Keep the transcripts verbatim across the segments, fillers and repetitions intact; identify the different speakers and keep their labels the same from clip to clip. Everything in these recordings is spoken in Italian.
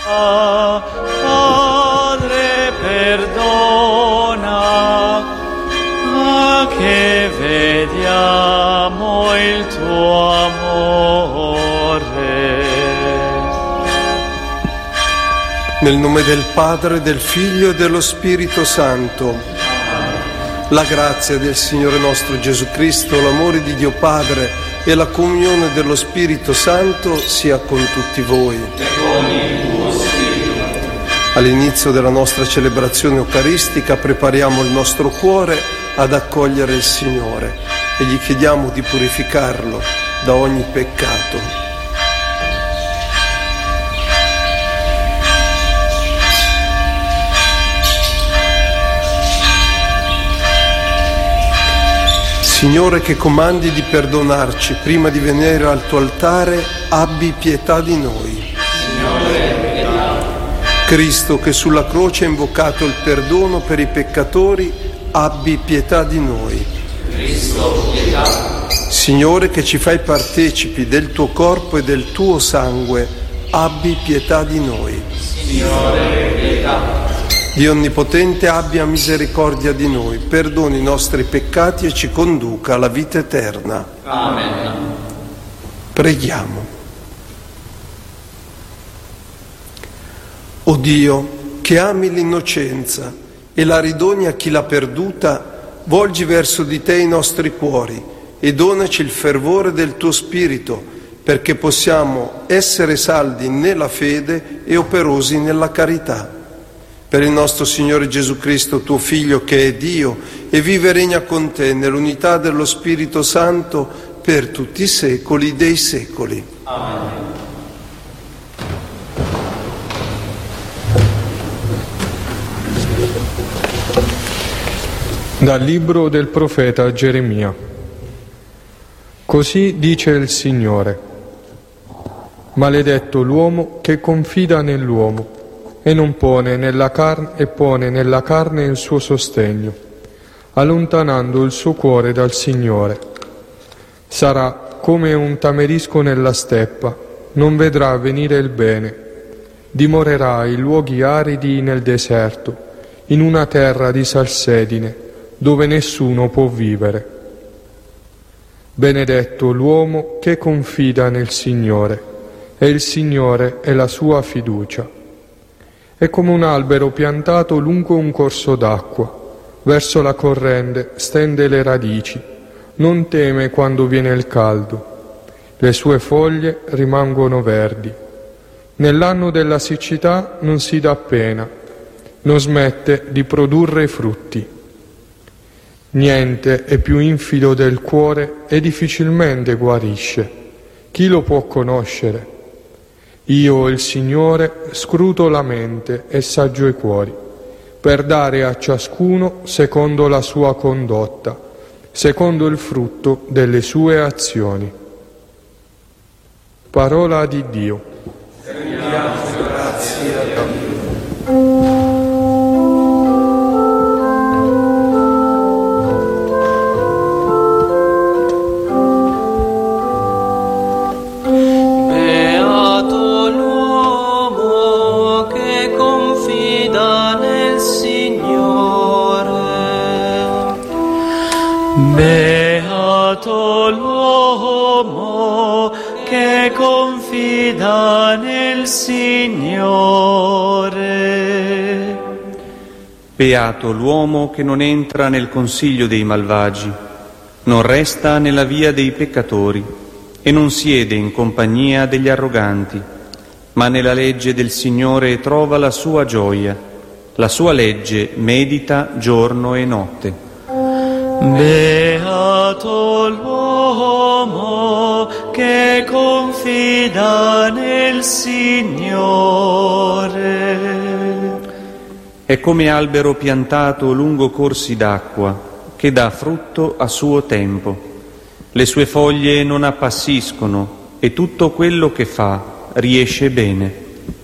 Speaker 1: Padre, perdona, che vediamo il tuo amore.
Speaker 2: Nel nome del Padre, del Figlio e dello Spirito Santo. La grazia del Signore nostro Gesù Cristo, l'amore di Dio Padre e la comunione dello Spirito Santo sia con tutti voi.
Speaker 3: E con il tuo spirito.
Speaker 2: All'inizio della nostra celebrazione eucaristica prepariamo il nostro cuore ad accogliere il Signore e gli chiediamo di purificarlo da ogni peccato. Signore, che comandi di perdonarci prima di venire al tuo altare, abbi pietà di noi.
Speaker 3: Signore, pietà.
Speaker 2: Cristo, che sulla croce ha invocato il perdono per i peccatori, abbi pietà di noi.
Speaker 3: Cristo, pietà.
Speaker 2: Signore, che ci fai partecipi del tuo corpo e del tuo sangue, abbi pietà di noi.
Speaker 3: Signore, pietà.
Speaker 2: Dio Onnipotente, abbia misericordia di noi, perdoni i nostri peccati e ci conduca alla vita eterna.
Speaker 3: Amen.
Speaker 2: Preghiamo. O Dio, che ami l'innocenza e la ridoni a chi l'ha perduta, volgi verso di te i nostri cuori e donaci il fervore del tuo Spirito, perché possiamo essere saldi nella fede e operosi nella carità. Per il nostro Signore Gesù Cristo, tuo Figlio, che è Dio e vive e regna con te nell'unità dello Spirito Santo per tutti i secoli dei secoli.
Speaker 3: Amen.
Speaker 4: Dal libro del profeta Geremia. Così dice il Signore: maledetto l'uomo che confida nell'uomo e non pone nella carne e pone nella carne il suo sostegno, allontanando il suo cuore dal Signore. Sarà come un tamerisco nella steppa, non vedrà venire il bene. Dimorerà in luoghi aridi nel deserto, in una terra di salsedine, dove nessuno può vivere. Benedetto l'uomo che confida nel Signore, e il Signore è la sua fiducia. È come un albero piantato lungo un corso d'acqua, verso la corrente stende le radici, non teme quando viene il caldo, le sue foglie rimangono verdi. Nell'anno della siccità non si dà pena, non smette di produrre frutti. Niente è più infido del cuore e difficilmente guarisce. Chi lo può conoscere? Io, il Signore, scruto la mente e saggio i cuori, per dare a ciascuno secondo la sua condotta, secondo il frutto delle sue azioni. Parola di Dio.
Speaker 2: Rendiamo grazie a Dio.
Speaker 1: Beato l'uomo che confida nel Signore.
Speaker 5: Beato l'uomo che non entra nel consiglio dei malvagi, non resta nella via dei peccatori e non siede in compagnia degli arroganti, ma nella legge del Signore trova la sua gioia, la sua legge medita giorno e notte.
Speaker 1: Beato l'uomo che confida nel Signore.
Speaker 5: È come albero piantato lungo corsi d'acqua, che dà frutto a suo tempo. Le sue foglie non appassiscono e tutto quello che fa riesce bene.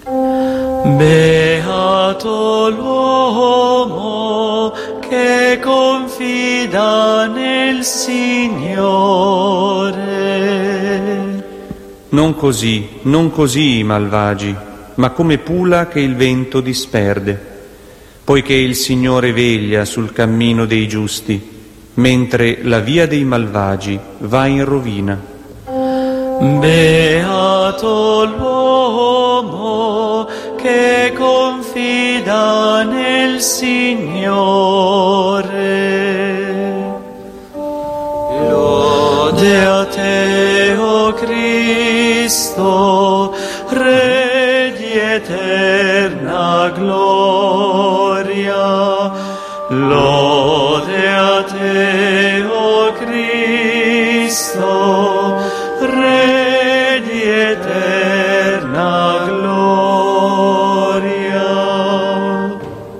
Speaker 1: Beato l'uomo che confida nel Signore.
Speaker 5: Non così, non così i malvagi, ma come pula che il vento disperde, poiché il Signore veglia sul cammino dei giusti, mentre la via dei malvagi va in rovina.
Speaker 1: Beato l'uomo che confida nel Signore. Lode a te, o Cristo, Re di eterna gloria. Lode a te, o Cristo, Re di eterna gloria.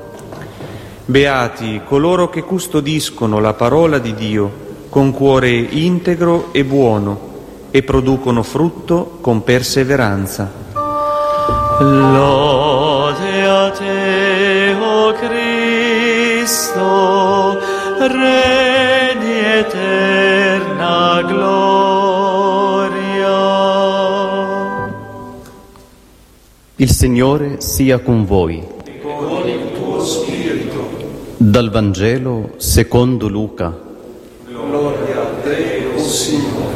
Speaker 5: Beati coloro che custodiscono la parola di Dio con cuore integro e buono e producono frutto con perseveranza.
Speaker 1: Lode a te, o Cristo, Re di eterna gloria.
Speaker 6: Il Signore sia con voi.
Speaker 2: E con il tuo spirito.
Speaker 6: Dal Vangelo secondo Luca.
Speaker 2: Gloria a te, o Signore.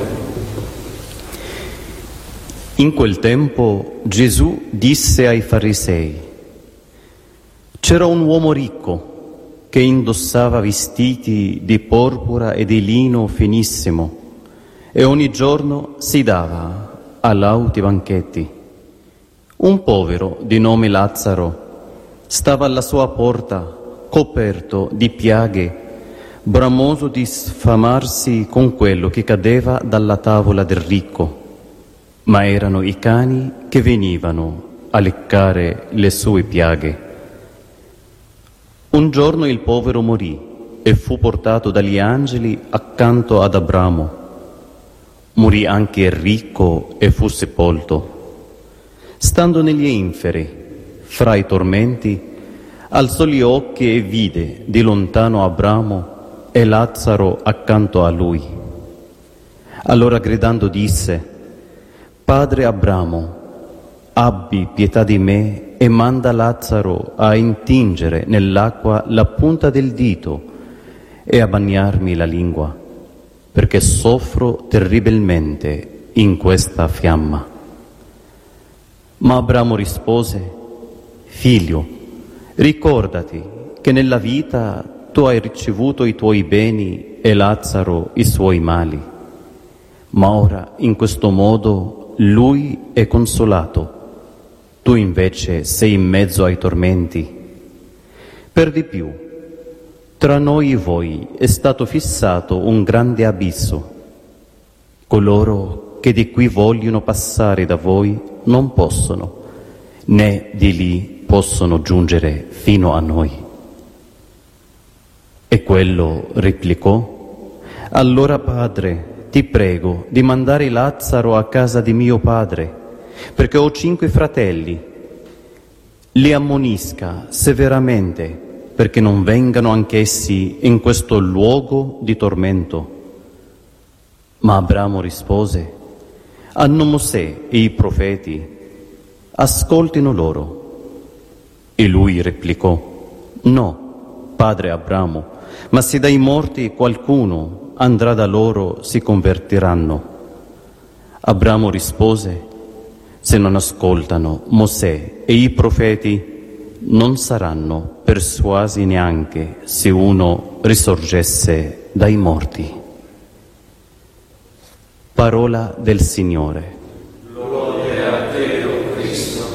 Speaker 6: In quel tempo Gesù disse ai farisei: c'era un uomo ricco che indossava vestiti di porpora e di lino finissimo e ogni giorno si dava a lauti banchetti. Un povero di nome Lazzaro stava alla sua porta, coperto di piaghe, bramoso di sfamarsi con quello che cadeva dalla tavola del ricco, ma erano i cani che venivano a leccare le sue piaghe. Un giorno il povero morì e fu portato dagli angeli accanto ad Abramo. Morì anche il ricco e fu sepolto. Stando negli inferi, fra i tormenti, alzò gli occhi e vide di lontano Abramo e Lazzaro accanto a lui. Allora gridando disse: Padre Abramo, abbi pietà di me e manda Lazzaro a intingere nell'acqua la punta del dito e a bagnarmi la lingua, perché soffro terribilmente in questa fiamma. Ma Abramo rispose: Figlio, ricordati che nella vita tu hai ricevuto i tuoi beni e Lazzaro i suoi mali, ma ora in questo modo lui è consolato, tu invece sei in mezzo ai tormenti. Per di più, tra noi e voi è stato fissato un grande abisso. Coloro che di qui vogliono passare da voi non possono, né di lì possono giungere fino a noi. E quello replicò: Allora, Padre, ti prego di mandare Lazzaro a casa di mio padre, perché ho cinque fratelli. Li ammonisca severamente, perché non vengano anch'essi in questo luogo di tormento. Ma Abramo rispose: Hanno Mosè e i profeti, ascoltino loro. E lui replicò: No, padre Abramo, ma se dai morti qualcuno andrà da loro, si convertiranno. Abramo rispose: Se non ascoltano Mosè e i profeti, non saranno persuasi neanche se uno risorgesse dai morti. Parola del Signore.
Speaker 2: Gloria a te, o Cristo.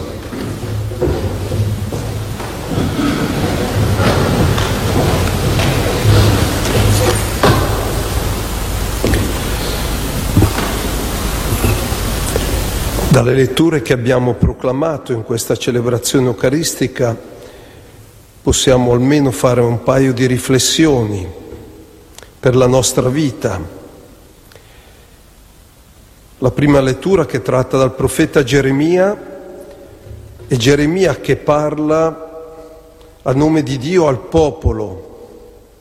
Speaker 2: Dalle letture che abbiamo proclamato in questa celebrazione eucaristica possiamo almeno fare un paio di riflessioni per la nostra vita. La prima lettura, che tratta dal profeta Geremia, è Geremia che parla a nome di Dio al popolo,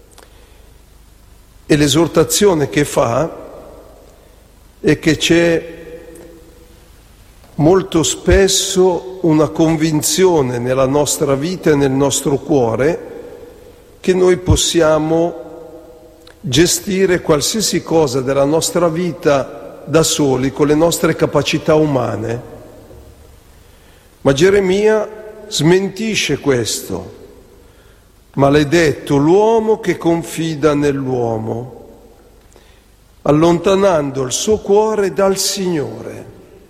Speaker 2: e l'esortazione che fa è che c'è molto spesso una convinzione nella nostra vita e nel nostro cuore che noi possiamo gestire qualsiasi cosa della nostra vita da soli, con le nostre capacità umane. Ma Geremia smentisce questo. Maledetto l'uomo che confida nell'uomo, allontanando il suo cuore dal Signore.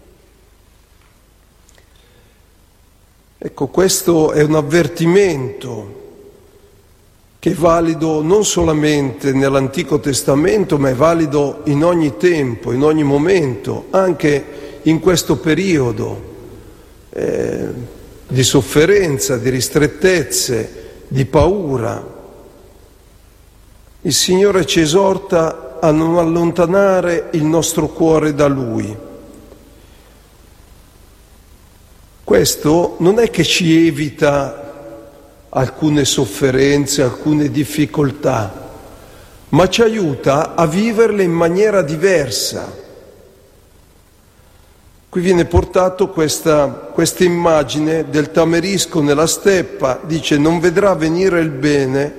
Speaker 2: Ecco, questo è un avvertimento che è valido non solamente nell'Antico Testamento, ma è valido in ogni tempo, in ogni momento, anche in questo periodo eh, di sofferenza, di ristrettezze, di paura. Il Signore ci esorta a non allontanare il nostro cuore da Lui. Questo non è che ci evita alcune sofferenze, alcune difficoltà, ma ci aiuta a viverle in maniera diversa. Qui viene portato questa, questa immagine del tamarisco nella steppa, dice non vedrà venire il bene.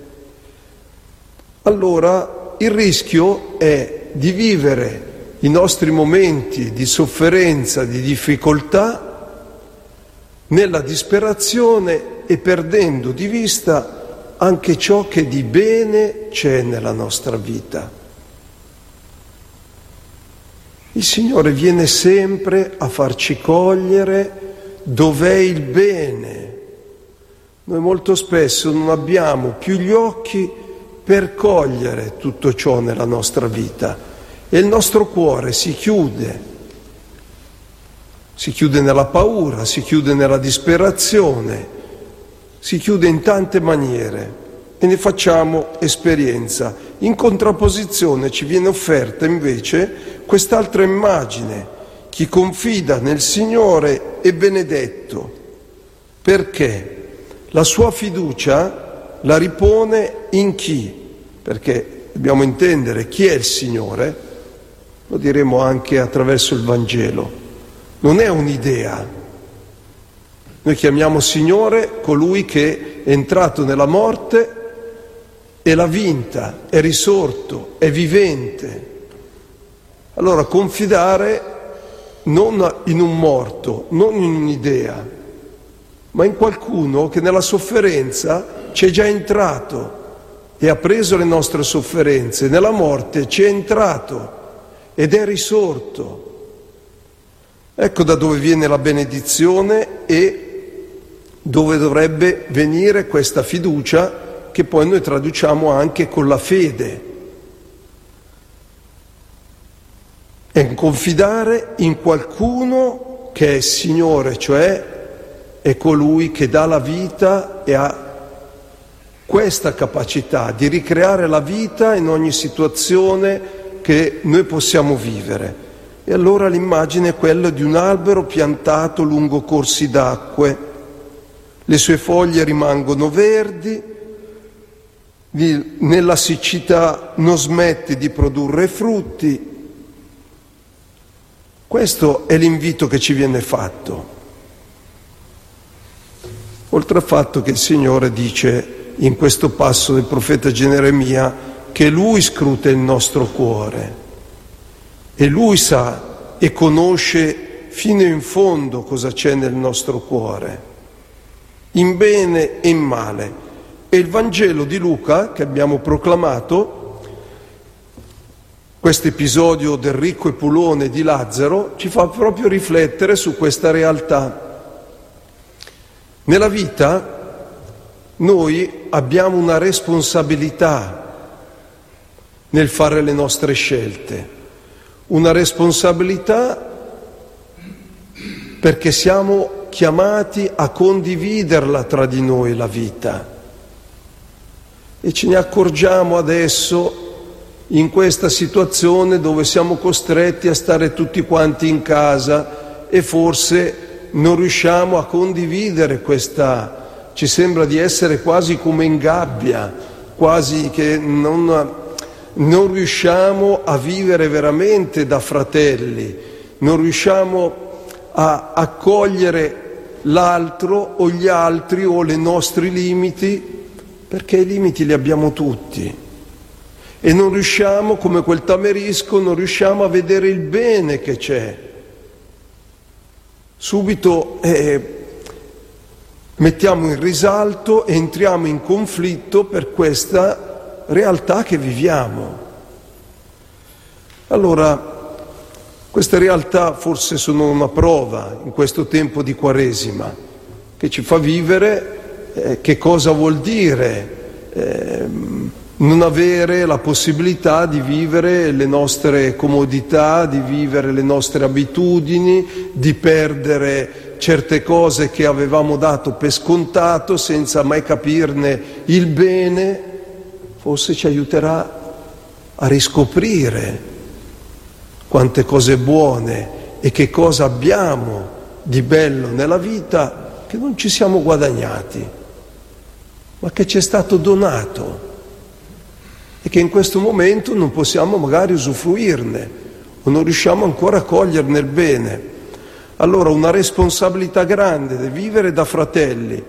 Speaker 2: Allora il rischio è di vivere i nostri momenti di sofferenza, di difficoltà, nella disperazione e perdendo di vista anche ciò che di bene c'è nella nostra vita. Il Signore viene sempre a farci cogliere dov'è il bene. Noi molto spesso non abbiamo più gli occhi per cogliere tutto ciò nella nostra vita e il nostro cuore si chiude. Si chiude nella paura, si chiude nella disperazione, si chiude in tante maniere e ne facciamo esperienza. In contrapposizione ci viene offerta invece quest'altra immagine: chi confida nel Signore è benedetto, perché la sua fiducia la ripone in chi? Perché dobbiamo intendere chi è il Signore, lo diremo anche attraverso il Vangelo. Non è un'idea. Noi chiamiamo Signore colui che è entrato nella morte e l'ha vinta, è risorto, è vivente. Allora confidare non in un morto, non in un'idea, ma in qualcuno che nella sofferenza c'è già entrato e ha preso le nostre sofferenze, nella morte c'è entrato ed è risorto. Ecco da dove viene la benedizione e dove dovrebbe venire questa fiducia che poi noi traduciamo anche con la fede. È confidare in qualcuno che è Signore, cioè è colui che dà la vita e ha questa capacità di ricreare la vita in ogni situazione che noi possiamo vivere. E allora l'immagine è quella di un albero piantato lungo corsi d'acque. Le sue foglie rimangono verdi, nella siccità non smette di produrre frutti. Questo è l'invito che ci viene fatto. Oltre al fatto che il Signore dice in questo passo del profeta Geremia che Lui scruta il nostro cuore. E Lui sa e conosce fino in fondo cosa c'è nel nostro cuore, in bene e in male. E il Vangelo di Luca, che abbiamo proclamato, questo episodio del ricco Epulone di Lazzaro, ci fa proprio riflettere su questa realtà. Nella vita noi abbiamo una responsabilità nel fare le nostre scelte. Una responsabilità perché siamo chiamati a condividerla tra di noi la vita e ce ne accorgiamo adesso in questa situazione dove siamo costretti a stare tutti quanti in casa e forse non riusciamo a condividere questa, ci sembra di essere quasi come in gabbia, quasi che non... Non riusciamo a vivere veramente da fratelli, non riusciamo a accogliere l'altro o gli altri o i nostri limiti, perché i limiti li abbiamo tutti e non riusciamo, come quel tamerisco, non riusciamo a vedere il bene che c'è. Subito eh, mettiamo in risalto e entriamo in conflitto per questa realtà che viviamo. Allora, queste realtà forse sono una prova in questo tempo di Quaresima, che ci fa vivere eh, che cosa vuol dire eh, non avere la possibilità di vivere le nostre comodità, di vivere le nostre abitudini, di perdere certe cose che avevamo dato per scontato senza mai capirne il bene. Forse ci aiuterà a riscoprire quante cose buone e che cosa abbiamo di bello nella vita che non ci siamo guadagnati, ma che ci è stato donato e che in questo momento non possiamo magari usufruirne o non riusciamo ancora a coglierne il bene. Allora una responsabilità grande di vivere da fratelli.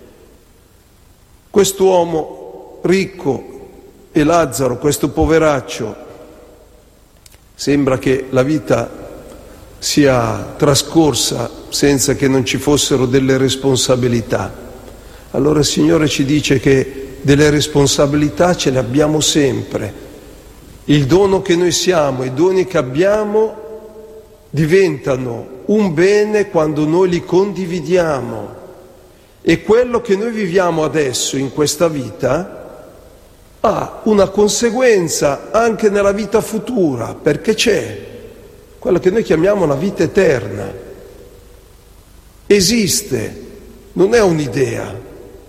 Speaker 2: Quest'uomo ricco e Lazzaro, questo poveraccio, sembra che la vita sia trascorsa senza che non ci fossero delle responsabilità. Allora il Signore ci dice che delle responsabilità ce le abbiamo sempre. Il dono che noi siamo, i doni che abbiamo diventano un bene quando noi li condividiamo. E quello che noi viviamo adesso in questa vita ha una conseguenza anche nella vita futura, perché c'è quella che noi chiamiamo la vita eterna. Esiste, non è un'idea.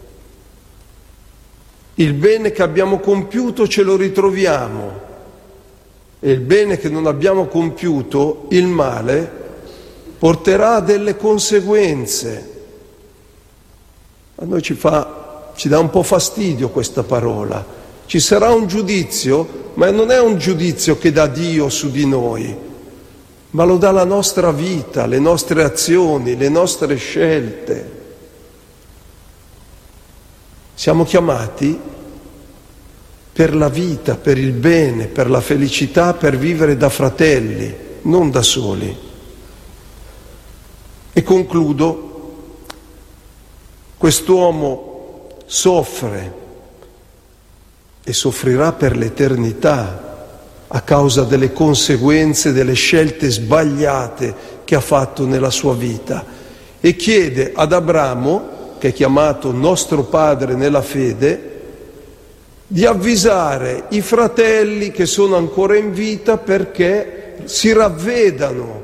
Speaker 2: Il bene che abbiamo compiuto ce lo ritroviamo e il bene che non abbiamo compiuto, il male, porterà a delle conseguenze. A noi ci fa, ci dà un po' fastidio questa parola. Ci sarà un giudizio, ma non è un giudizio che dà Dio su di noi, ma lo dà la nostra vita, le nostre azioni, le nostre scelte. Siamo chiamati per la vita, per il bene, per la felicità, per vivere da fratelli, non da soli. E concludo, quest'uomo soffre e soffrirà per l'eternità a causa delle conseguenze delle scelte sbagliate che ha fatto nella sua vita e chiede ad Abramo, che è chiamato nostro padre nella fede, di avvisare i fratelli che sono ancora in vita perché si ravvedano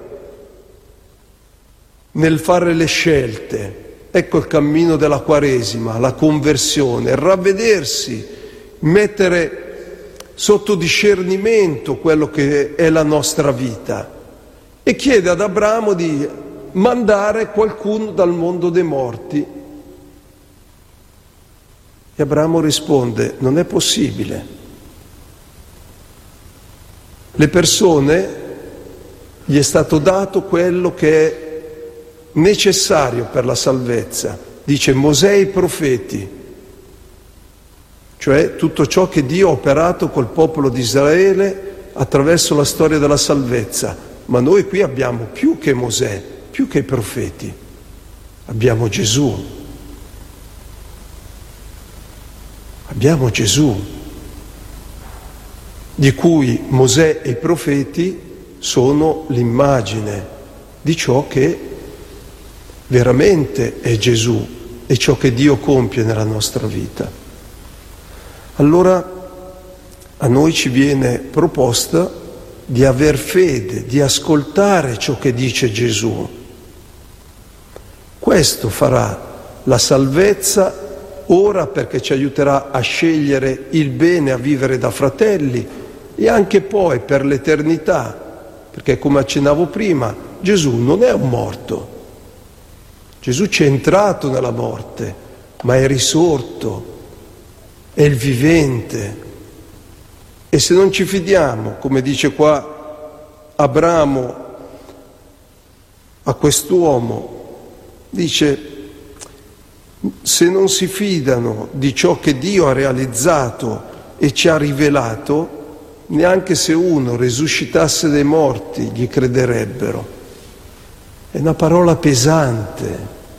Speaker 2: nel fare le scelte. Ecco il cammino della Quaresima, la conversione, il ravvedersi, mettere sotto discernimento quello che è la nostra vita. E chiede ad Abramo di mandare qualcuno dal mondo dei morti. E Abramo risponde: non è possibile. Le persone, gli è stato dato quello che è necessario per la salvezza. Dice Mosè e i profeti, cioè tutto ciò che Dio ha operato col popolo di Israele attraverso la storia della salvezza. Ma noi qui abbiamo più che Mosè, più che i profeti. Abbiamo Gesù. Abbiamo Gesù, di cui Mosè e i profeti sono l'immagine di ciò che veramente è Gesù e ciò che Dio compie nella nostra vita. Allora a noi ci viene proposta di aver fede, di ascoltare ciò che dice Gesù. Questo farà la salvezza ora, perché ci aiuterà a scegliere il bene, a vivere da fratelli, e anche poi per l'eternità, perché come accennavo prima, Gesù non è un morto. Gesù c'è entrato nella morte, ma è risorto, è il vivente. E se non ci fidiamo, come dice qua Abramo, a quest'uomo, dice: se non si fidano di ciò che Dio ha realizzato e ci ha rivelato, neanche se uno risuscitasse dai morti gli crederebbero. È una parola pesante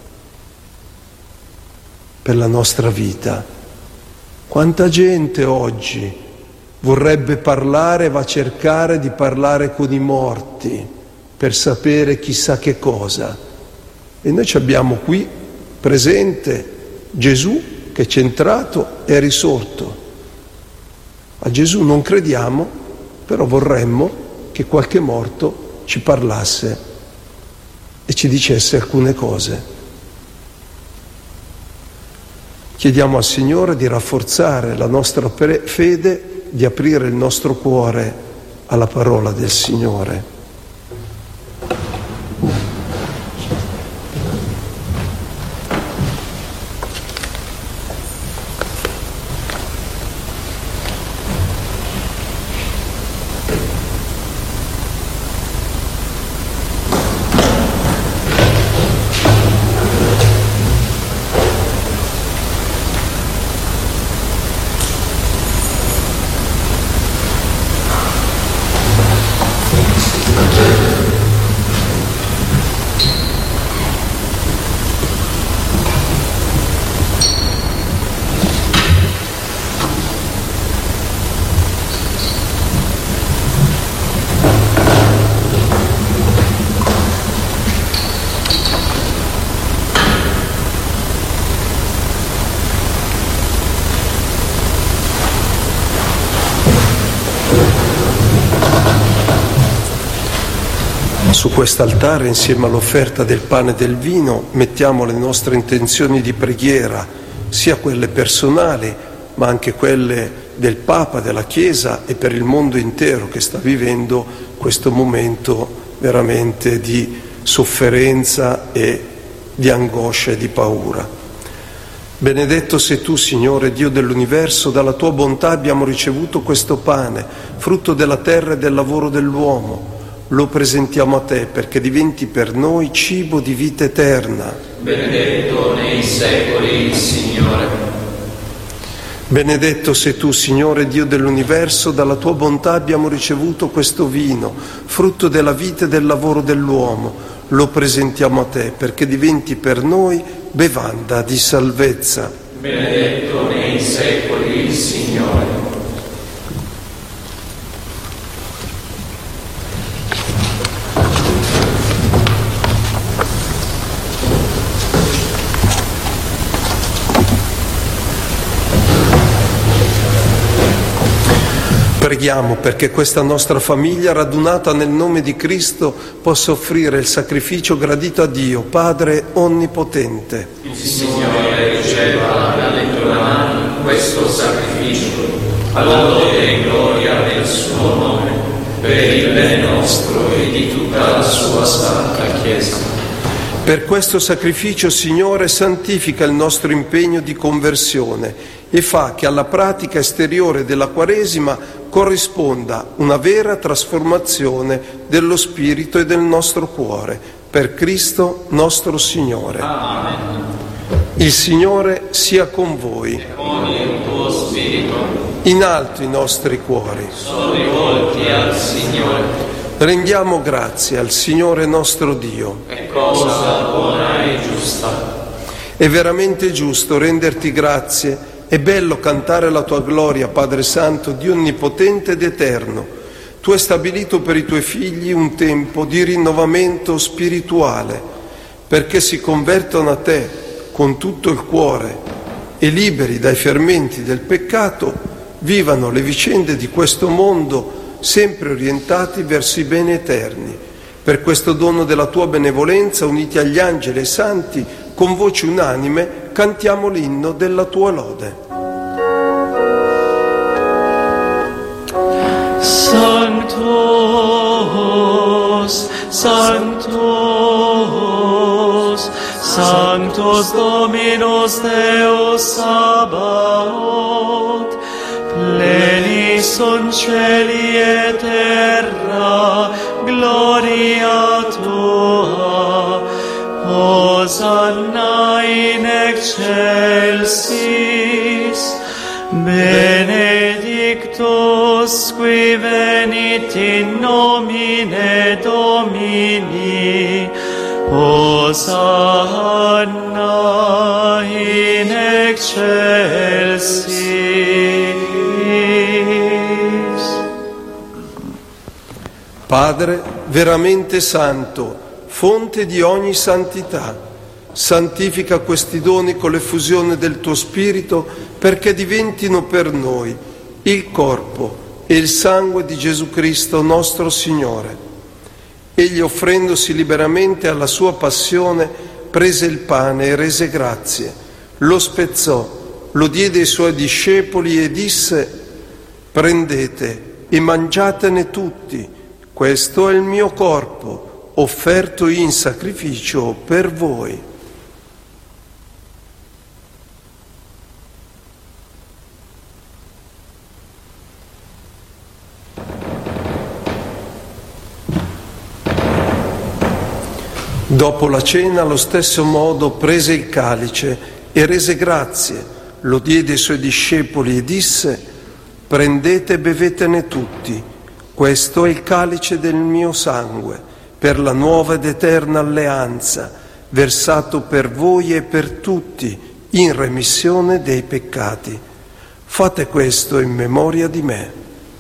Speaker 2: per la nostra vita. Quanta gente oggi vorrebbe parlare, va a cercare di parlare con i morti per sapere chissà che cosa. E noi ci abbiamo qui presente Gesù che è centrato e è risorto. A Gesù non crediamo, però vorremmo che qualche morto ci parlasse e ci dicesse alcune cose. Chiediamo al Signore di rafforzare la nostra fede, di aprire il nostro cuore alla parola del Signore. Su quest'altare, insieme all'offerta del pane e del vino, mettiamo le nostre intenzioni di preghiera, sia quelle personali, ma anche quelle del Papa, della Chiesa e per il mondo intero che sta vivendo questo momento veramente di sofferenza e di angoscia e di paura. Benedetto sei tu, Signore, Dio dell'universo, dalla tua bontà abbiamo ricevuto questo pane, frutto della terra e del lavoro dell'uomo. Lo presentiamo a te perché diventi per noi cibo di vita eterna.
Speaker 3: Benedetto nei secoli il Signore.
Speaker 2: Benedetto sei tu, Signore Dio dell'universo, dalla tua bontà abbiamo ricevuto questo vino, frutto della vita e del lavoro dell'uomo. Lo presentiamo a te perché diventi per noi bevanda di salvezza.
Speaker 3: Benedetto nei secoli il Signore.
Speaker 2: Preghiamo perché questa nostra famiglia, radunata nel nome di Cristo, possa offrire il sacrificio gradito a Dio, Padre Onnipotente.
Speaker 3: Il Signore riceva dalle tue mani questo sacrificio, alla lode e gloria del suo nome, per il bene nostro e di tutta la sua santa Chiesa.
Speaker 2: Per questo sacrificio, Signore, santifica il nostro impegno di conversione e fa che alla pratica esteriore della Quaresima corrisponda una vera trasformazione dello spirito e del nostro cuore, per Cristo nostro Signore.
Speaker 3: Amen.
Speaker 2: Il Signore sia con voi.
Speaker 3: E con il tuo spirito.
Speaker 2: In alto i nostri cuori.
Speaker 3: Sono rivolti al Signore.
Speaker 2: Rendiamo grazie al Signore nostro Dio.
Speaker 3: È cosa buona e giusta.
Speaker 2: È veramente giusto renderti grazie. È bello cantare la tua gloria, Padre Santo, Dio onnipotente ed eterno. Tu hai stabilito per i tuoi figli un tempo di rinnovamento spirituale, perché si convertono a te con tutto il cuore e liberi dai fermenti del peccato, vivano le vicende di questo mondo sempre orientati verso i beni eterni. Per questo dono della tua benevolenza, uniti agli angeli e ai santi, con voce unanime cantiamo l'inno della tua lode.
Speaker 1: Sanctus, Sanctus, Sanctus Dominus Deus Sabaoth, plenis sunt cieli et terra, gloria tua. Hosanna in excelsis, benedictus qui venit in nomine Domini, Hosanna in excelsis.
Speaker 2: Padre veramente santo, fonte di ogni santità, santifica questi doni con l'effusione del tuo Spirito perché diventino per noi il corpo e il sangue di Gesù Cristo nostro Signore. Egli, offrendosi liberamente alla sua passione, prese il pane e rese grazie, lo spezzò, lo diede ai suoi discepoli e disse: prendete e mangiatene tutti, questo è il mio corpo, offerto in sacrificio per voi. Dopo la cena, allo stesso modo, prese il calice e rese grazie, lo diede ai suoi discepoli e disse: prendete e bevetene tutti, questo è il calice del mio sangue, per la nuova ed eterna alleanza, versato per voi e per tutti in remissione dei peccati. Fate questo in memoria di me.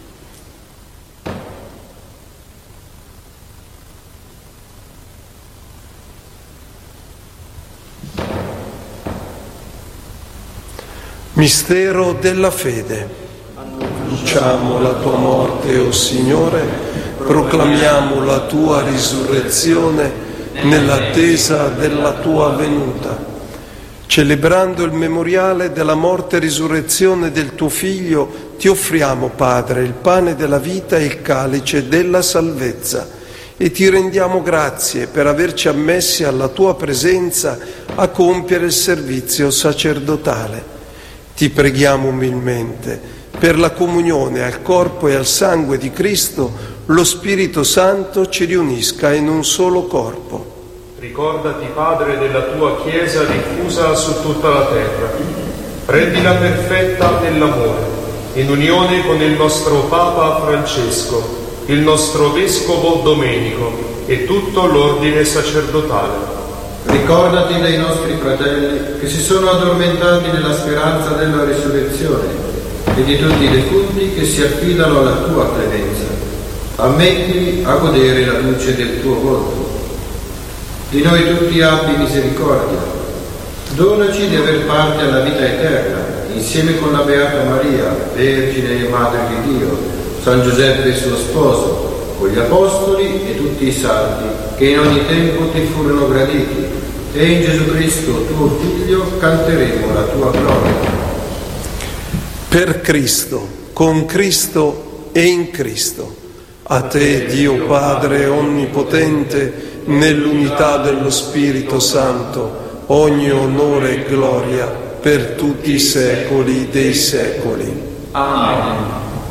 Speaker 2: Mistero della fede. Annunciamo la tua morte, o Signore, proclamiamo la tua risurrezione nell'attesa della tua venuta. Celebrando il memoriale della morte e risurrezione del tuo Figlio, ti offriamo, Padre, il pane della vita e il calice della salvezza, e ti rendiamo grazie per averci ammessi alla tua presenza a compiere il servizio sacerdotale. Ti preghiamo umilmente, per la comunione al corpo e al sangue di Cristo, lo Spirito Santo ci riunisca in un solo corpo.
Speaker 7: Ricordati, Padre, della tua Chiesa diffusa su tutta la terra. Rendila perfetta nell'amore, in unione con il nostro Papa Francesco, il nostro Vescovo Domenico e tutto l'ordine sacerdotale.
Speaker 8: Ricordati dei nostri fratelli che si sono addormentati nella speranza della risurrezione e di tutti i defunti che si affidano alla tua clemenza. Ammettili a godere la luce del tuo volto. Di noi tutti abbi misericordia. Donaci di aver parte alla vita eterna, insieme con la Beata Maria, Vergine e Madre di Dio, San Giuseppe suo sposo, con gli Apostoli e tutti i santi che in ogni tempo ti furono graditi, e in Gesù Cristo, tuo Figlio, canteremo la tua gloria.
Speaker 2: Per Cristo, con Cristo e in Cristo, a te, Dio Padre Onnipotente, nell'unità dello Spirito Santo, ogni onore e gloria per tutti i secoli dei secoli.
Speaker 3: Amen.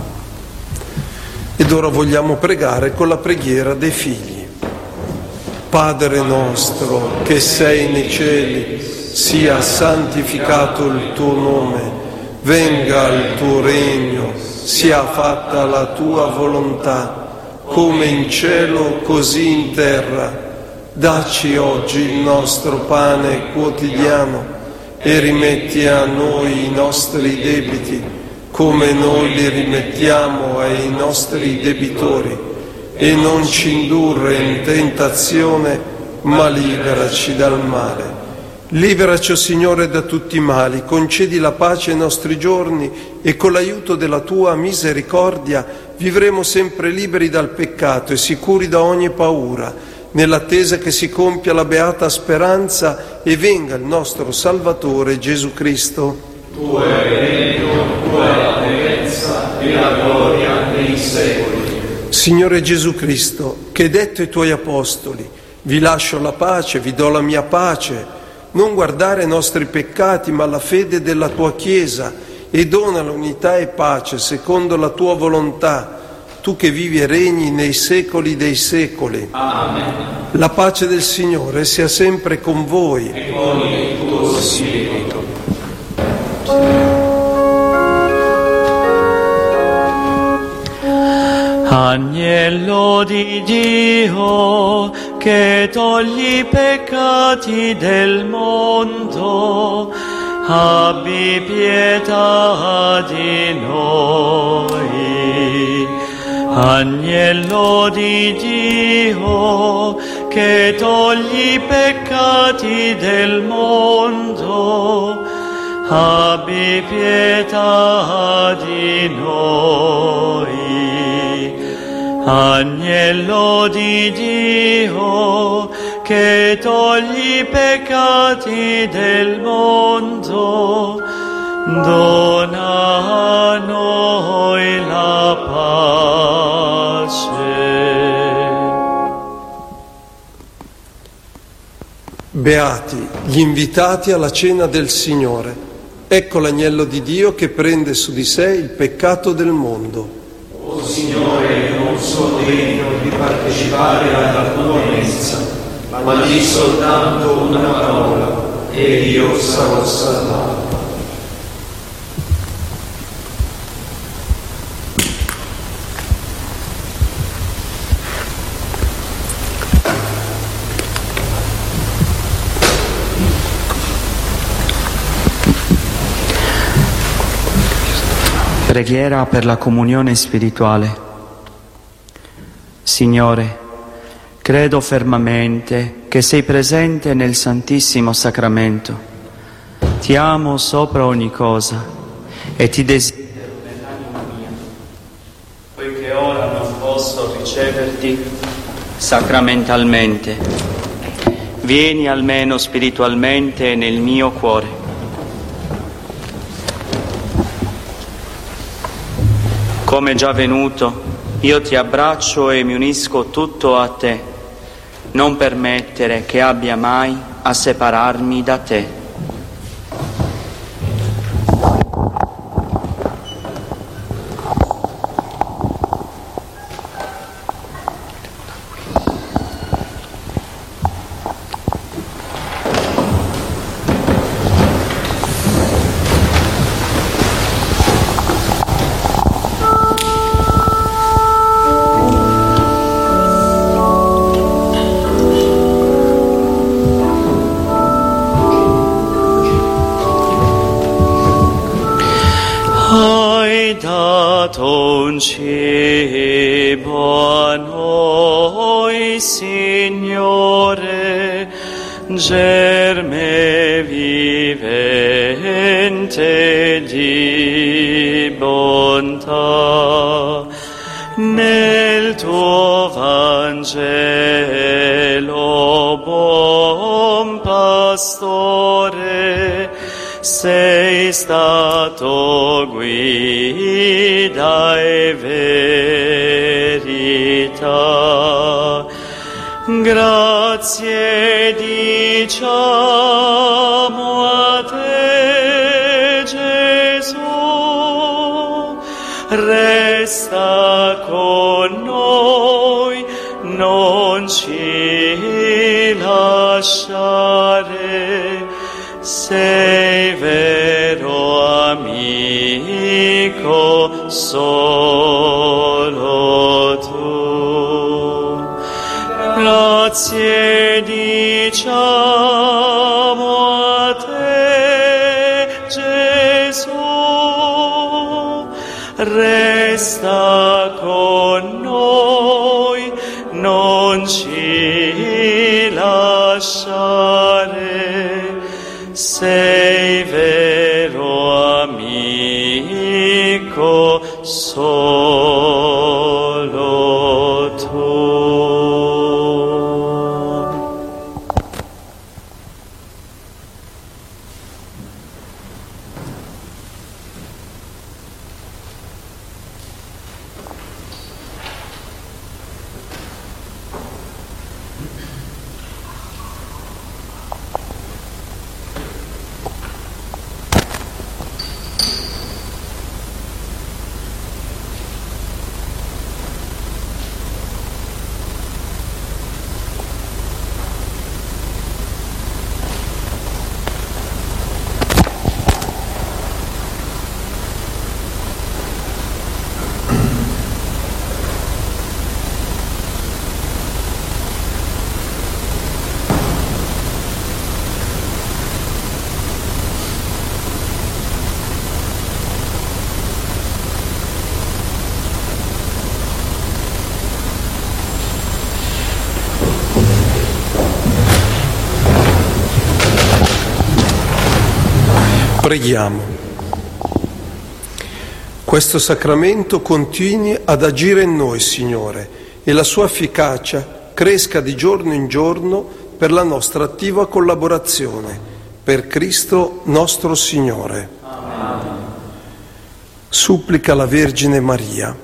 Speaker 2: Ed ora vogliamo pregare con la preghiera dei figli. Padre nostro, che sei nei cieli, sia santificato il tuo nome, venga il tuo regno, sia fatta la tua volontà, come in cielo così in terra. Dacci oggi il nostro pane quotidiano e rimetti a noi i nostri debiti, come noi li rimettiamo ai nostri debitori. E non ci indurre in tentazione, ma liberaci dal male. Liberaci, o Signore, da tutti i mali, concedi la pace ai nostri giorni e con l'aiuto della tua misericordia vivremo sempre liberi dal peccato e sicuri da ogni paura, nell'attesa che si compia la beata speranza e venga il nostro Salvatore Gesù Cristo.
Speaker 3: Tuo è il regno, tua è la potenza e la gloria nei secoli.
Speaker 2: Signore Gesù Cristo, che hai detto ai tuoi apostoli: vi lascio la pace, vi do la mia pace, non guardare ai nostri peccati ma alla fede della tua Chiesa, e dona l'unità e pace secondo la tua volontà. tu che vivi e regni nei secoli dei secoli.
Speaker 3: Amen.
Speaker 2: La pace del Signore sia sempre con voi.
Speaker 3: E con il tuo spirito.
Speaker 1: Agnello di Dio, che togli i peccati del mondo, abbi pietà di noi. Agnello di Dio, che togli i peccati del mondo, abbi pietà di noi. Agnello di Dio, che togli i peccati del mondo, dona a noi la pace.
Speaker 2: Beati gli invitati alla cena del Signore. Ecco l'agnello di Dio che prende su di sé il peccato del mondo.
Speaker 3: O Signore, non sono degno di partecipare alla tua mensa, ma di soltanto una parola, e io sarò salvato.
Speaker 9: Preghiera per la comunione spirituale. Signore, credo fermamente che sei presente nel Santissimo Sacramento. Ti amo sopra ogni cosa e ti desidero nell'anima mia, poiché ora non posso riceverti sacramentalmente. Vieni almeno spiritualmente nel mio cuore. Come già venuto, io ti abbraccio e mi unisco tutto a te. Non permettere che abbia mai a separarmi da te.
Speaker 1: Un cibo a noi, Signore, germe vivente di bontà. Nel tuo Vangelo, buon pastore, sei stato guida e verità. Grazie diciamo a te, Gesù, resta con noi, non ci lasciare. Sei vero amico, solo tu. Grazie diciamo a te, Gesù, resta con noi, non ci lasciare. Sei vero amico, solo tu.
Speaker 2: Preghiamo. Questo sacramento continui ad agire in noi, Signore, e la sua efficacia cresca di giorno in giorno per la nostra attiva collaborazione. Per Cristo nostro Signore. Amen. Supplica la Vergine Maria.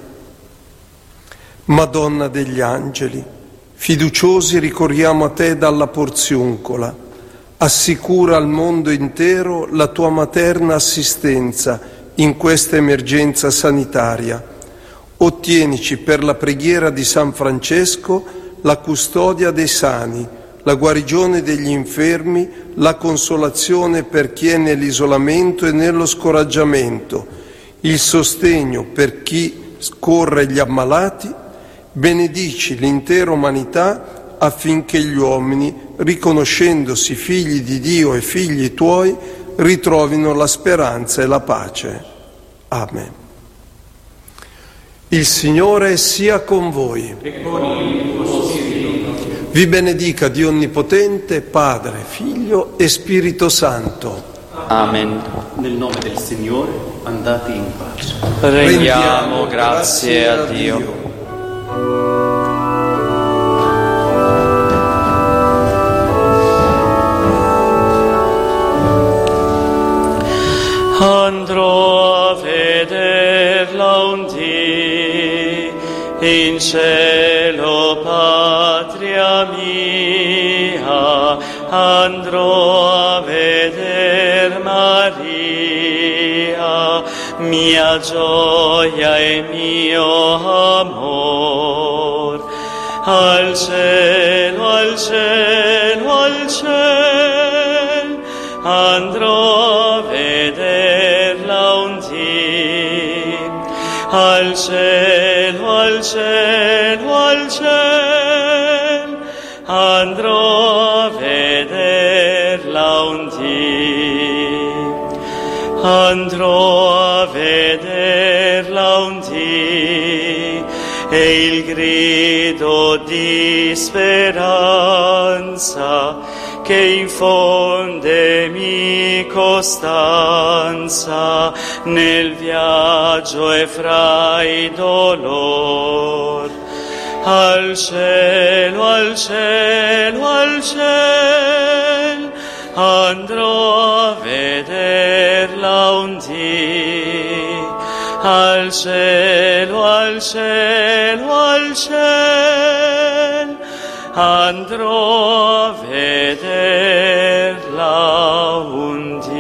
Speaker 2: Madonna degli angeli, fiduciosi ricorriamo a te dalla Porziuncola. Assicura al mondo intero la tua materna assistenza in questa emergenza sanitaria. Ottienici per la preghiera di San Francesco la custodia dei sani, la guarigione degli infermi, la consolazione per chi è nell'isolamento e nello scoraggiamento, il sostegno per chi scorre gli ammalati. Benedici l'intera umanità affinché gli uomini, riconoscendosi figli di Dio e figli tuoi, ritrovino la speranza e la pace. Amen. Il Signore sia con voi.
Speaker 3: E con il tuo spirito.
Speaker 2: Vi benedica Dio Onnipotente, Padre, Figlio e Spirito Santo.
Speaker 9: Amen.
Speaker 6: Nel nome del Signore andate in pace.
Speaker 9: Rendiamo grazie a Dio.
Speaker 1: Andrò a vederla un dì in cielo, patria mia, andrò a veder Maria, mia gioia e mio amor. Al cielo, al cielo, al cielo, andrò a vederla un dì. Al cielo, al cielo, al cielo, andrò a vederla un dì. Andrò a vederla un dì, e il grido di speranza che infondemi costanza nel viaggio e fra i dolor. Al cielo, al cielo, al cielo, andrò a vederla un dì. Al cielo, al cielo, al cielo, andrò a vederla un dì.